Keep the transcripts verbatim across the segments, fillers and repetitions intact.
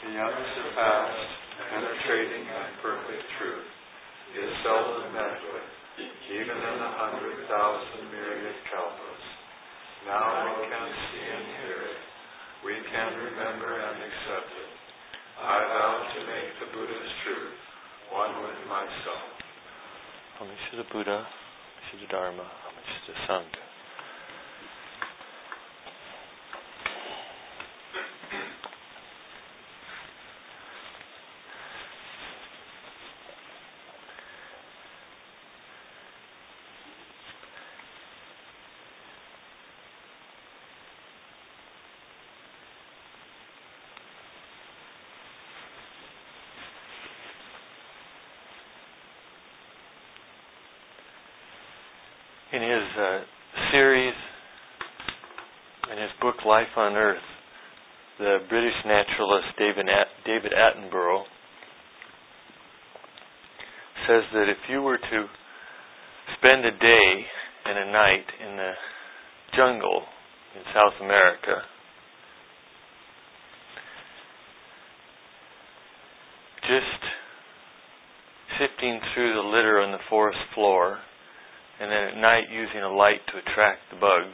the unsurpassed, penetrating and perfect truth, is seldom met with, even in a hundred thousand myriad kalpas. Now we can see and hear it. We can remember and accept it. I vow to make the Buddha's truth one with myself. Homage to the Buddha, homage to the Dharma, homage to the Sangha. In his uh, series, in his book Life on Earth, the British naturalist David, At- David Attenborough says that if you were to spend a day and a night in the jungle in South America, just sifting through the litter on the forest floor, and then at night using a light to attract the bugs,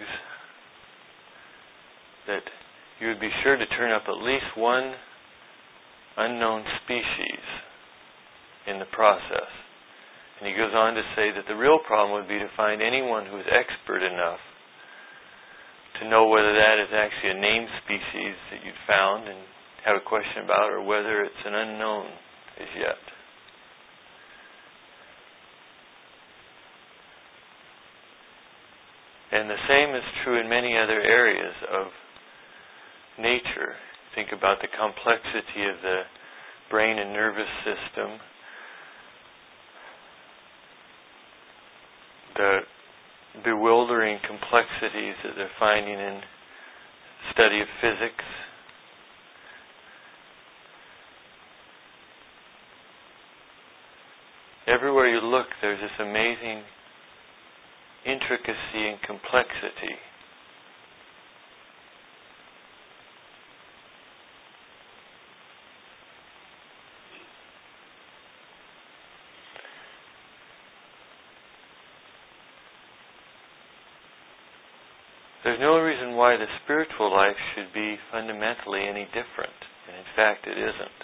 that you would be sure to turn up at least one unknown species in the process. And he goes on to say that the real problem would be to find anyone who is expert enough to know whether that is actually a named species that you'd found and have a question about, or whether it's an unknown as yet. And the same is true in many other areas of nature. Think about the complexity of the brain and nervous system, the bewildering complexities that they're finding in study of physics. Everywhere you look, there's this amazing intricacy and complexity. There's no reason why the spiritual life should be fundamentally any different, and in fact it isn't.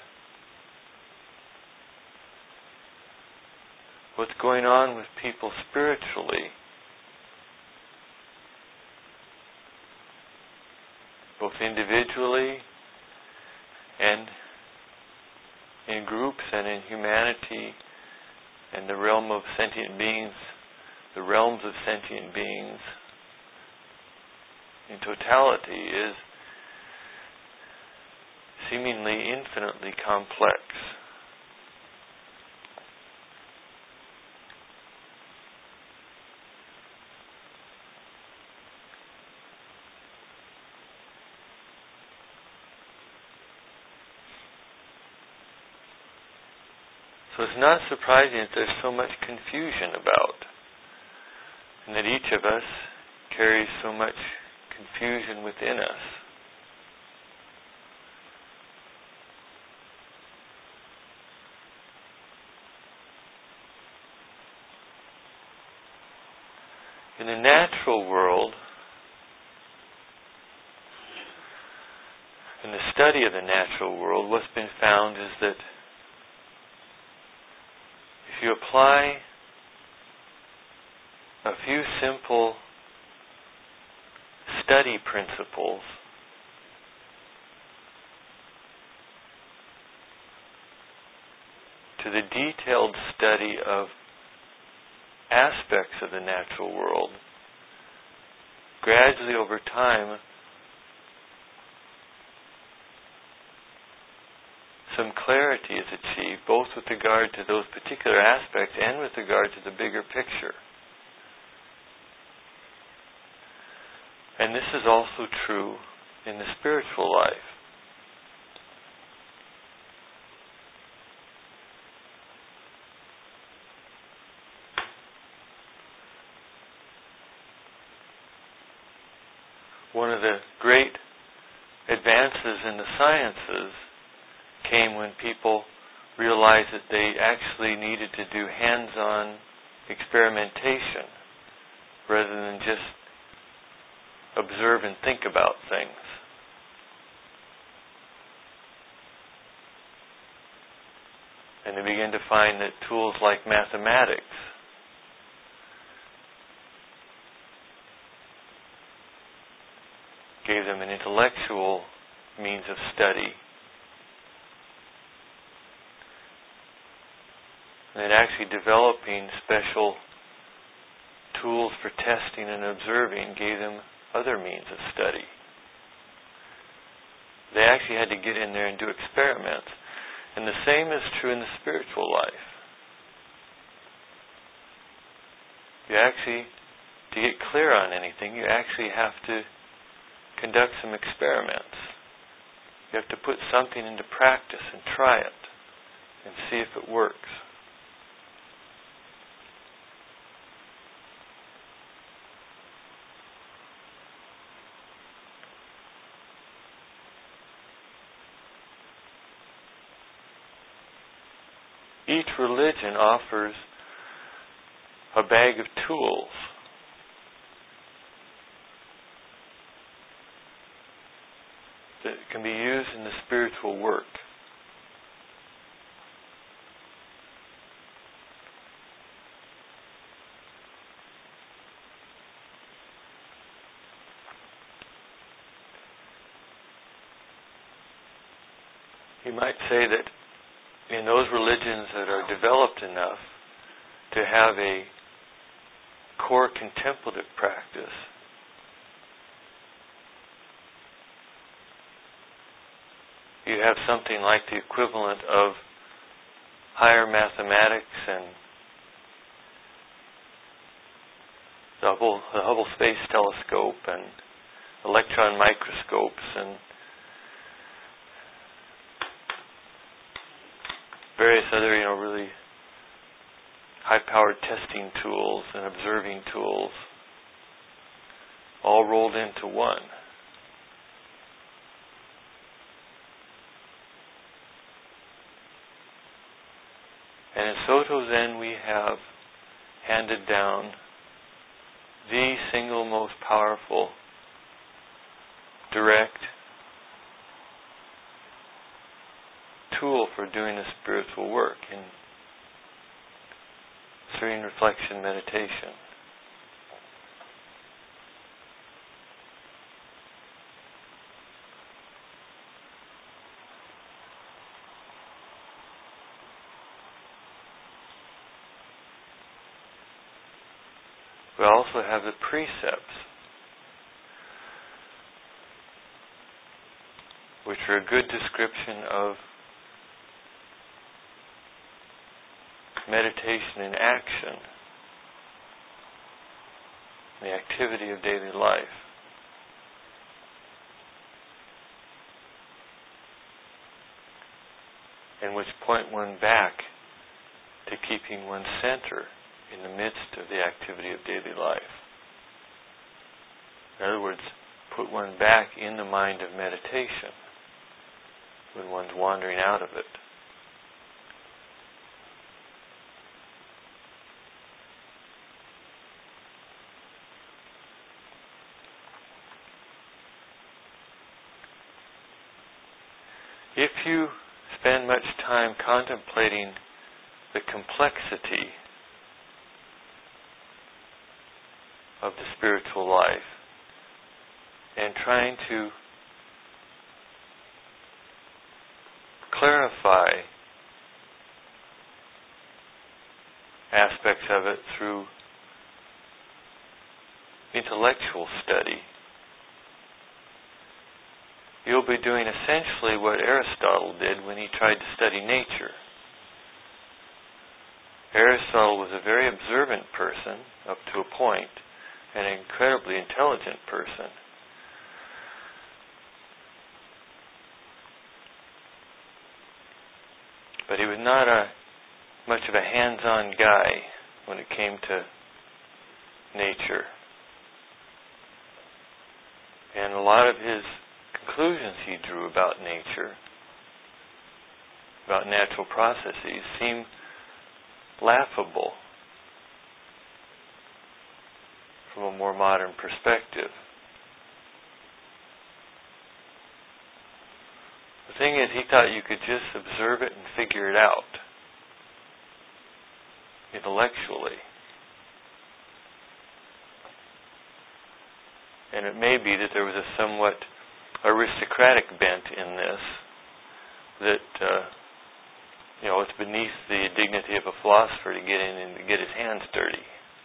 What's going on with people spiritually, both individually and in groups and in humanity and the realm of sentient beings, the realms of sentient beings in totality, is seemingly infinitely complex. So it's not surprising that there's so much confusion about, and that each of us carries so much confusion within us. In the natural world, in the study of the natural world, what's been found is that if you apply a few simple study principles to the detailed study of aspects of the natural world, gradually over time, some clarity is achieved, both with regard to those particular aspects and with regard to the bigger picture. And this is also true in the spiritual life. One of the great advances in the sciences came when people realized that they actually needed to do hands-on experimentation rather than just observe and think about things. And they began to find that tools like mathematics gave them an intellectual means of study. And that actually developing special tools for testing and observing gave them other means of study. They actually had to get in there and do experiments. And the same is true in the spiritual life. You actually, to get clear on anything, you actually have to conduct some experiments. You have to put something into practice and try it and see if it works. Each religion offers a bag of tools that can be used in the spiritual work. You might say that in those religions that are developed enough to have a core contemplative practice, you have something like the equivalent of higher mathematics and the Hubble, the Hubble Space Telescope and electron microscopes and various other, you know, really high-powered testing tools and observing tools, all rolled into one. And in Soto Zen we have handed down the single most powerful, direct tool for doing the spiritual work in serene reflection meditation. We also have the precepts, which are a good description of meditation in action, the activity of daily life. And which point one back to keeping one's center in the midst of the activity of daily life. In other words, put one back in the mind of meditation when one's wandering out of it. If you spend much time contemplating the complexity of the spiritual life and trying to clarify aspects of it through intellectual study, you'll be doing essentially what Aristotle did when he tried to study nature. Aristotle was a very observant person up to a point, and an incredibly intelligent person. But he was not a much of a hands-on guy when it came to nature. And a lot of his conclusions he drew about nature about natural processes seem laughable from a more modern perspective. The thing is, he thought you could just observe it and figure it out intellectually. And it may be that there was a somewhat aristocratic bent in this, that uh, you know, it's beneath the dignity of a philosopher to get in and to get his hands dirty.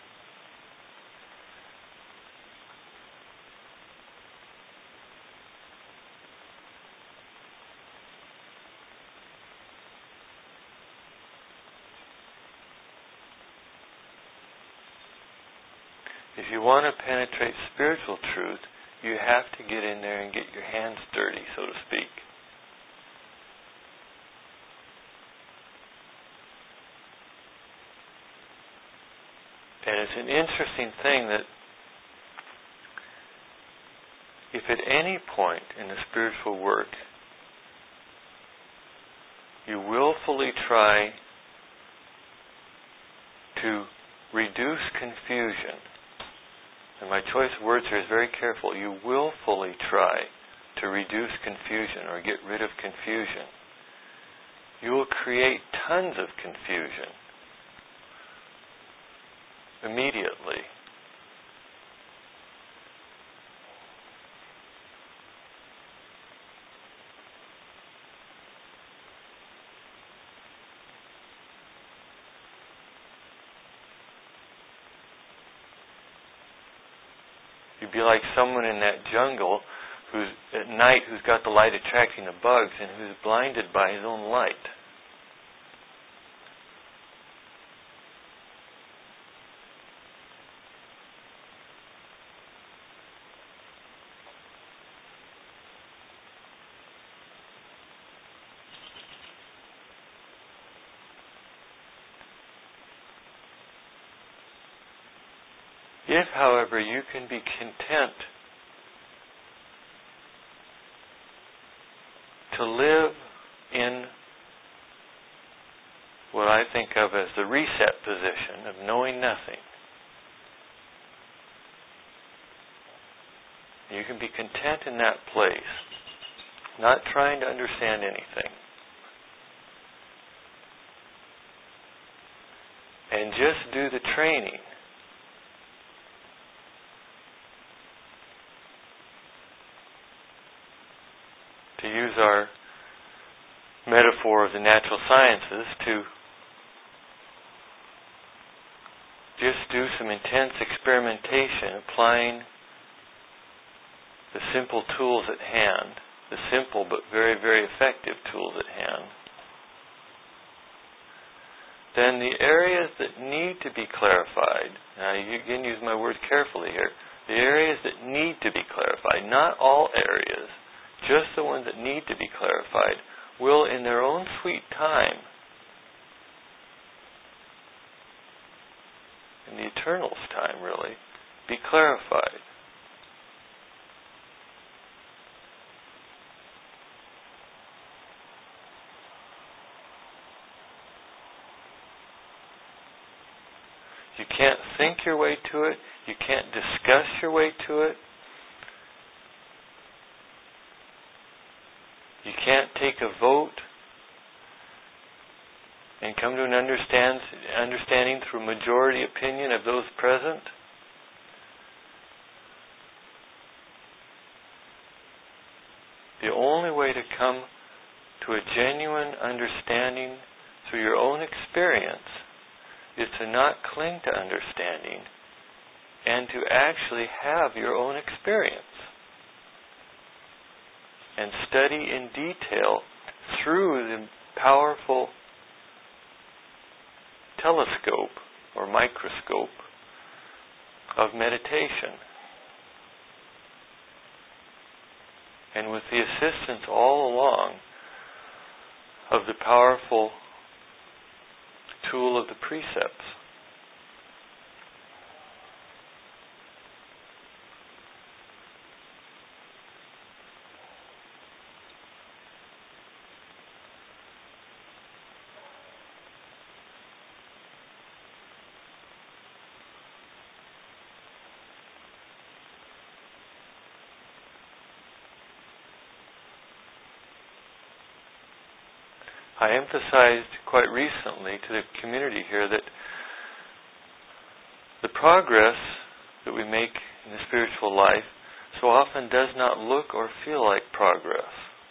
If you want to penetrate spiritual truth, you have to get in there and get your hands dirty, so to speak. And it's an interesting thing that if at any point in the spiritual work you willfully try to reduce confusion, and my choice of words here is very careful, you willfully try to reduce confusion or get rid of confusion, you will create tons of confusion immediately. You'd be like someone in that jungle who's at night who's got the light attracting the bugs and who's blinded by his own light. If, however, you can be content to live in what I think of as the reset position of knowing nothing, you can be content in that place, not trying to understand anything, and just do the training. To use our metaphor of the natural sciences, to just do some intense experimentation, applying the simple tools at hand, the simple but very, very effective tools at hand, then the areas that need to be clarified, and I again use my word carefully here, the areas that need to be clarified, not all areas, just the ones that need to be clarified, will in their own sweet time, in the eternal's time really, be clarified. You can't think your way to it. You can't discuss your way to it. You can't take a vote and come to an understand, understanding through majority opinion of those present. The only way to come to a genuine understanding through your own experience is to not cling to understanding and to actually have your own experience. And study in detail through the powerful telescope or microscope of meditation. And with the assistance all along of the powerful tool of the precepts. I emphasized quite recently to the community here that the progress that we make in the spiritual life so often does not look or feel like progress.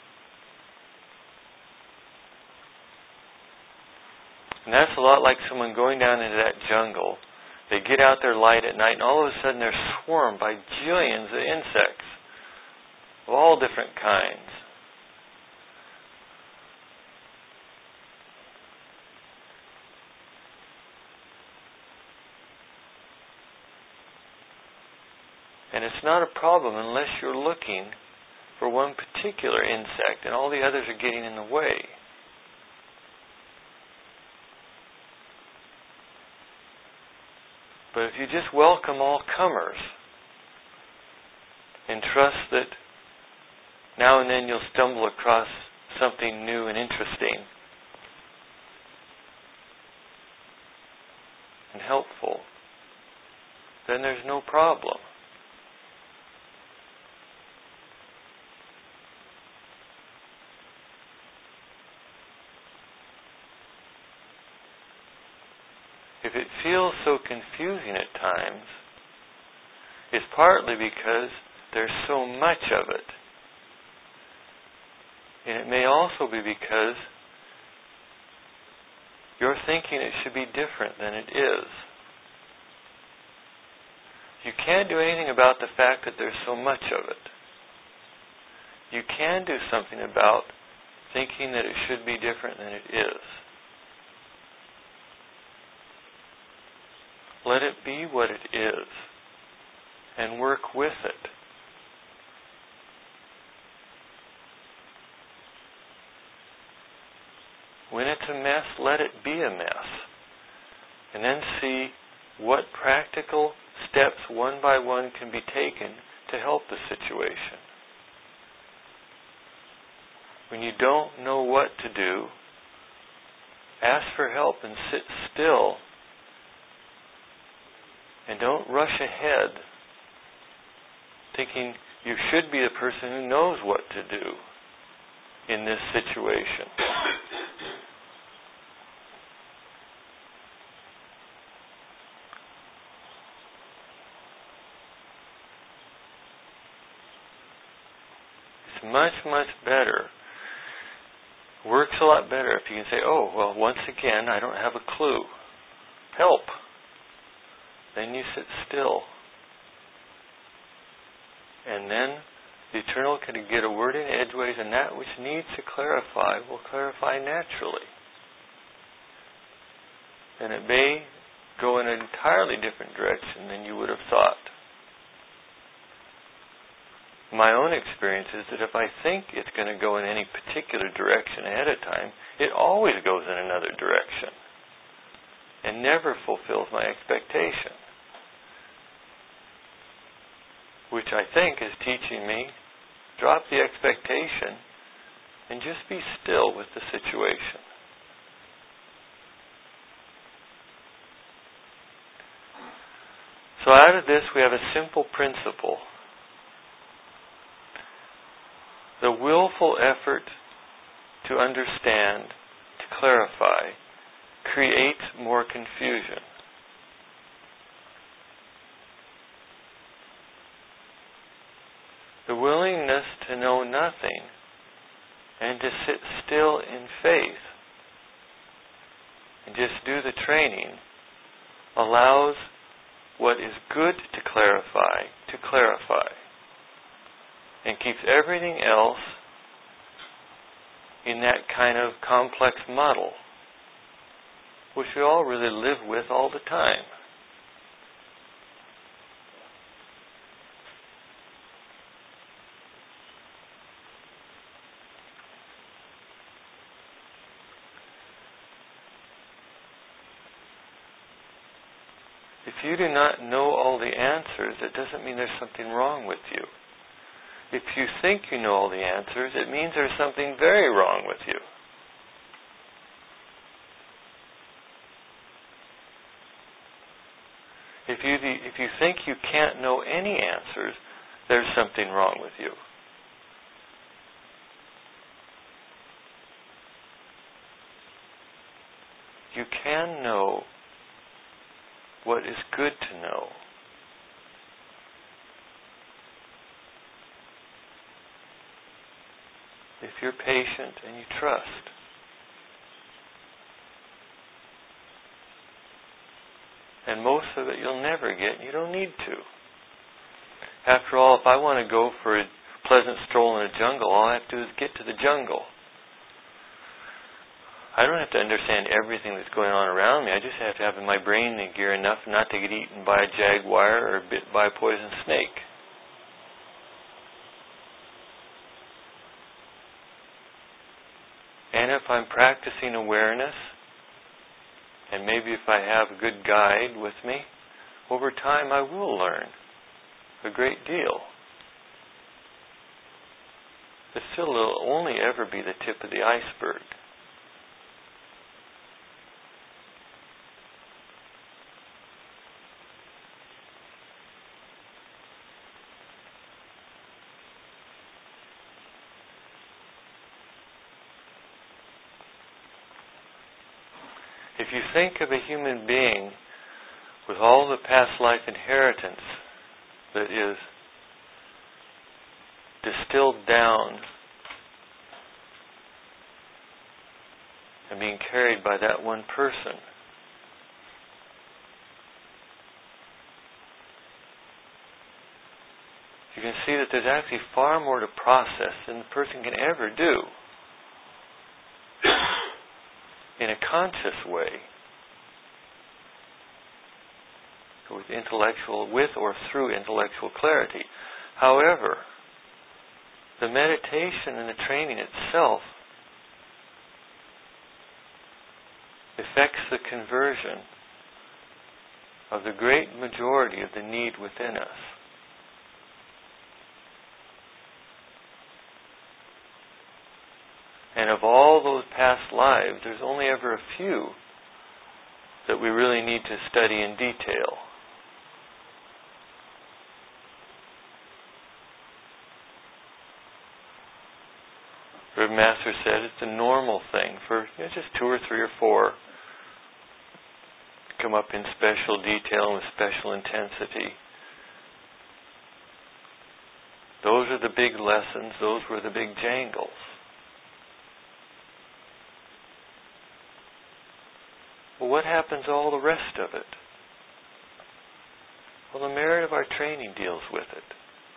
And that's a lot like someone going down into that jungle. They get out their light at night and all of a sudden they're swarmed by jillions of insects of all different kinds. And it's not a problem unless you're looking for one particular insect and all the others are getting in the way. But if you just welcome all comers and trust that now and then you'll stumble across something new and interesting and helpful, then there's no problem. If it feels so confusing at times, it's partly because there's so much of it. And it may also be because you're thinking it should be different than it is. You can't do anything about the fact that there's so much of it. You can do something about thinking that it should be different than it is. Let it be what it is and work with it. When it's a mess, let it be a mess. And then see what practical steps one by one can be taken to help the situation. When you don't know what to do, ask for help and sit still. And don't rush ahead thinking you should be the person who knows what to do in this situation. It's much, much better. Works a lot better if you can say, oh, well, once again, I don't have a clue. Help. Then you sit still. And then the Eternal can get a word in edgeways, and that which needs to clarify will clarify naturally. And it may go in an entirely different direction than you would have thought. My own experience is that if I think it's going to go in any particular direction ahead of time, it always goes in another direction and never fulfills my expectation. Which I think is teaching me, drop the expectation and just be still with the situation. So out of this we have a simple principle. The willful effort to understand, to clarify, creates more confusion. The willingness to know nothing and to sit still in faith and just do the training allows what is good to clarify to clarify and keeps everything else in that kind of complex muddle which we all really live with all the time. If you do not know all the answers, it doesn't mean there's something wrong with you. If you think you know all the answers, it means there's something very wrong with you. If you if you think you can't know any answers, there's something wrong with you. you can know what is good to know. If you're patient and you trust. And most of it you'll never get, and you don't need to. After all, if I want to go for a pleasant stroll in a jungle, all I have to do is get to the jungle. I don't have to understand everything that's going on around me. I just have to have in my brain the gear enough not to get eaten by a jaguar or bit by a poison snake. And if I'm practicing awareness, and maybe if I have a good guide with me, over time I will learn a great deal. But still, it'll only ever be the tip of the iceberg. If you think of a human being with all the past life inheritance that is distilled down and being carried by that one person, you can see that there's actually far more to process than the person can ever do in a conscious way, with intellectual, with or through intellectual clarity. However, the meditation and the training itself affects the conversion of the great majority of the need within us. And of all those past lives, there's only ever a few that we really need to study in detail. The Master said it's a normal thing for you know, just two or three or four to come up in special detail and with special intensity. Those are the big lessons. Those were the big jangles. Well, what happens to all the rest of it? Well, the merit of our training deals with it.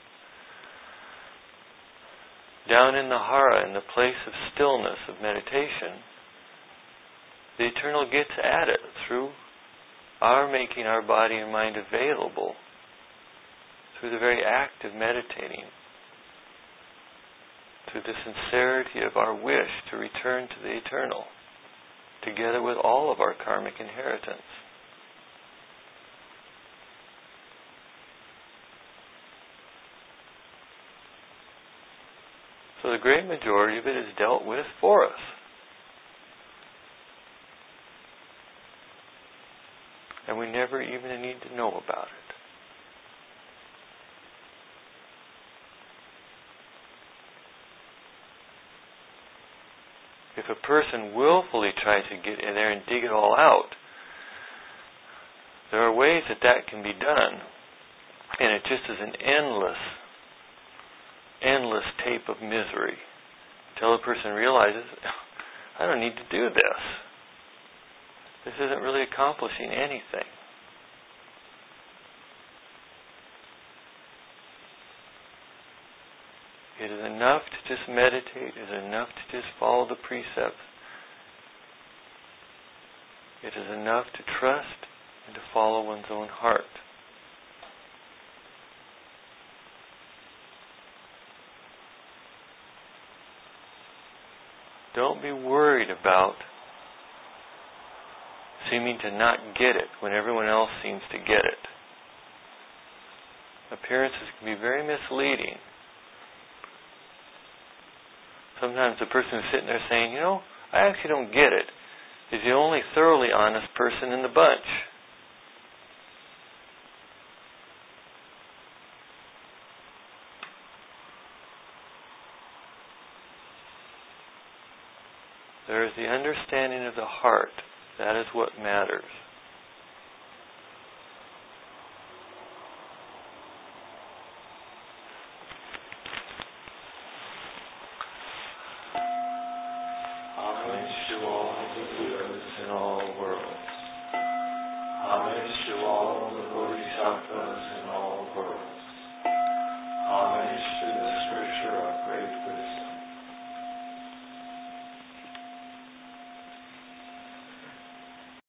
Down in the hara, in the place of stillness, of meditation, the eternal gets at it through our making our body and mind available, through the very act of meditating, through the sincerity of our wish to return to the eternal, together with all of our karmic inheritance. So the great majority of it is dealt with for us. And we never even need to know about it. If a person willfully tries to get in there and dig it all out, there are ways that that can be done. And it just is an endless, endless tape of misery until a person realizes, I don't need to do this. This isn't really accomplishing anything. It is enough to just meditate. It is enough to just follow the precepts. It is enough to trust and to follow one's own heart. Don't be worried about seeming to not get it when everyone else seems to get it. Appearances can be very misleading. Sometimes the person who's sitting there saying, you know, I actually don't get it, is the only thoroughly honest person in the bunch. There is the understanding of the heart That is what matters. Homage to all the Buddhas in all worlds. Homage to all the Bodhisattvas in all worlds.